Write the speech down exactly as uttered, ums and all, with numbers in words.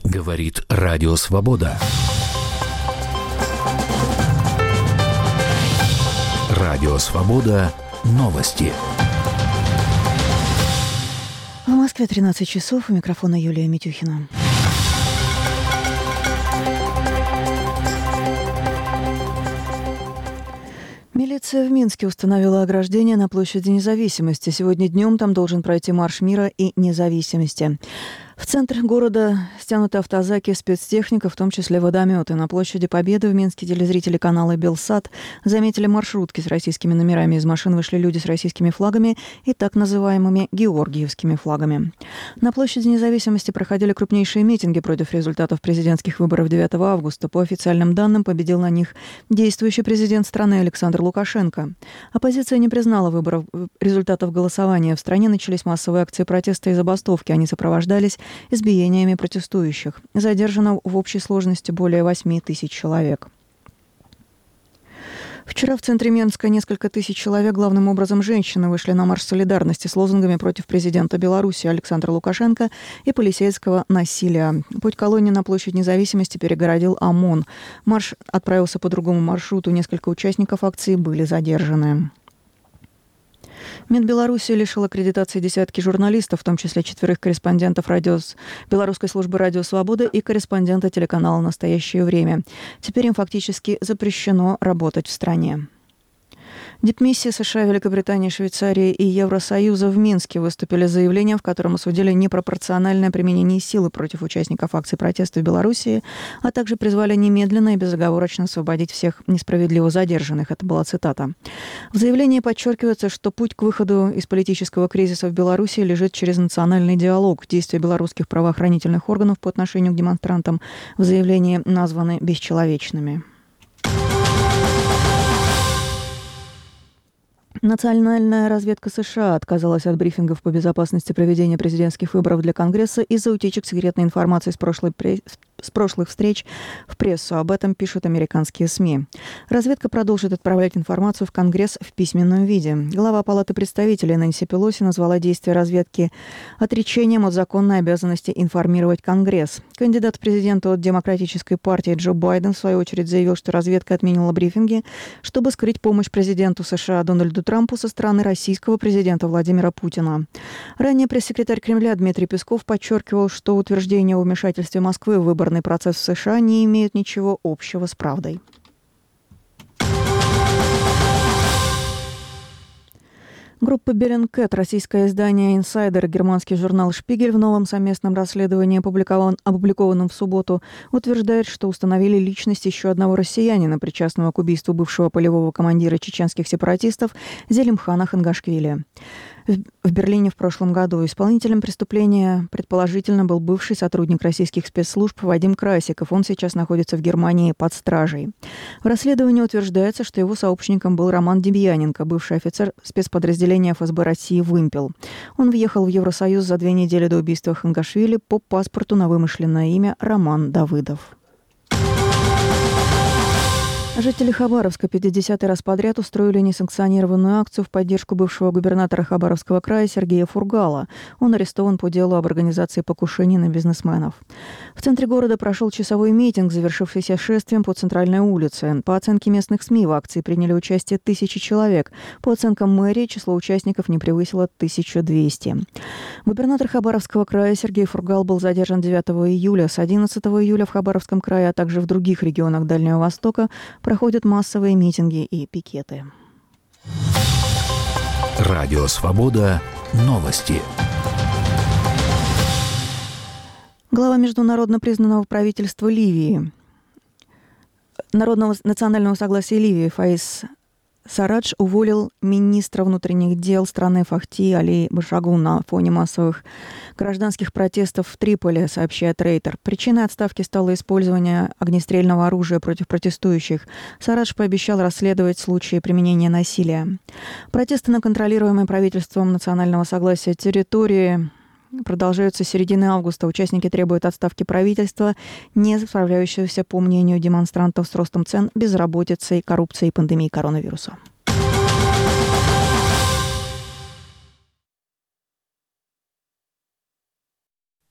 Говорит Радио Свобода. Радио Свобода. Новости. В Москве тринадцать часов. У микрофона Юлия Митюхина. Милиция в Минске установила ограждение на площади Независимости. Сегодня днем там должен пройти марш мира и независимости. В центр города стянуты автозаки, спецтехника, в том числе водометы. На площади Победы в Минске телезрители канала «Белсат» заметили маршрутки с российскими номерами. Из машин вышли люди с российскими флагами и так называемыми георгиевскими флагами. На площади Независимости проходили крупнейшие митинги против результатов президентских выборов девятого августа. По официальным данным, победил на них действующий президент страны Александр Лукашенко. Оппозиция не признала выборов, результатов голосования. В стране начались массовые акции протеста и забастовки. Они сопровождались избиениями протестующих. Задержано в общей сложности более восемь тысяч человек. Вчера в центре Минска несколько тысяч человек, главным образом женщины, вышли на марш солидарности с лозунгами против президента Беларуси Александра Лукашенко и полицейского насилия. Путь колонии на площадь Независимости перегородил ОМОН. Марш отправился по другому маршруту. Несколько участников акции были задержаны. МИД Беларуси лишил аккредитации десятки журналистов, в том числе четверых корреспондентов радио... Белорусской службы «Радио Свобода» и корреспондента телеканала «Настоящее время». Теперь им фактически запрещено работать в стране. Дипмиссии США, Великобритании, Швейцарии и Евросоюза в Минске выступили с заявлением, в котором осудили непропорциональное применение силы против участников акций протеста в Белоруссии, а также призвали немедленно и безоговорочно освободить всех несправедливо задержанных. Это была цитата. В заявлении подчеркивается, что путь к выходу из политического кризиса в Белоруссии лежит через национальный диалог. Действия белорусских правоохранительных органов по отношению к демонстрантам в заявлении названы бесчеловечными. Национальная разведка США отказалась от брифингов по безопасности проведения президентских выборов для Конгресса из-за утечек секретной информации с, прошлой пресс... с прошлых встреч в прессу. Об этом пишут американские СМИ. Разведка продолжит отправлять информацию в Конгресс в письменном виде. Глава Палаты представителей Нэнси Пелоси назвала действия разведки отречением от законной обязанности информировать Конгресс. Кандидат в президенты от Демократической партии Джо Байден в свою очередь заявил, что разведка отменила брифинги, чтобы скрыть помощь президенту США Дональду Трампу со стороны российского президента Владимира Путина. Ранее пресс-секретарь Кремля Дмитрий Песков подчеркивал, что утверждения о вмешательстве Москвы в выборный процесс в США не имеют ничего общего с правдой. Группа Bellingcat, российское издание «Инсайдер» и германский журнал «Шпигель» в новом совместном расследовании, опубликован, опубликованном в субботу, утверждает, что установили личность еще одного россиянина, причастного к убийству бывшего полевого командира чеченских сепаратистов Зелимхана Хангашвили. В Берлине в прошлом году исполнителем преступления предположительно был бывший сотрудник российских спецслужб Вадим Красиков. Он сейчас находится в Германии под стражей. В расследовании утверждается, что его сообщником был Роман Демьяненко, бывший офицер спецподразделения эф эс бэ России «Вымпел». Он въехал в Евросоюз за две недели до убийства Хангашвили по паспорту на вымышленное имя Роман Давыдов. Жители Хабаровска пятидесятый раз подряд устроили несанкционированную акцию в поддержку бывшего губернатора Хабаровского края Сергея Фургала. Он арестован по делу об организации покушений на бизнесменов. В центре города прошел часовой митинг, завершившийся шествием по центральной улице. По оценке местных СМИ в акции приняли участие тысячи человек. По оценкам мэрии число участников не превысило тысячу двести. Губернатор Хабаровского края Сергей Фургал был задержан девятого июля. С одиннадцатого июля в Хабаровском крае, а также в других регионах Дальнего Востока проходят массовые митинги и пикеты. Радио Свобода. Новости. Глава международно признанного правительства Ливии, Народного национального согласия Ливии Фаиз Сарадж уволил министра внутренних дел страны Фахти Али Башагу на фоне массовых гражданских протестов в Триполи, сообщает Рейтер. Причиной отставки стало использование огнестрельного оружия против протестующих. Сарадж пообещал расследовать случаи применения насилия. Протесты на контролируемой правительством национального согласия территории продолжаются с середины августа. Участники требуют отставки правительства, не справляющегося, по мнению демонстрантов, с ростом цен, безработицей, коррупцией и пандемией коронавируса.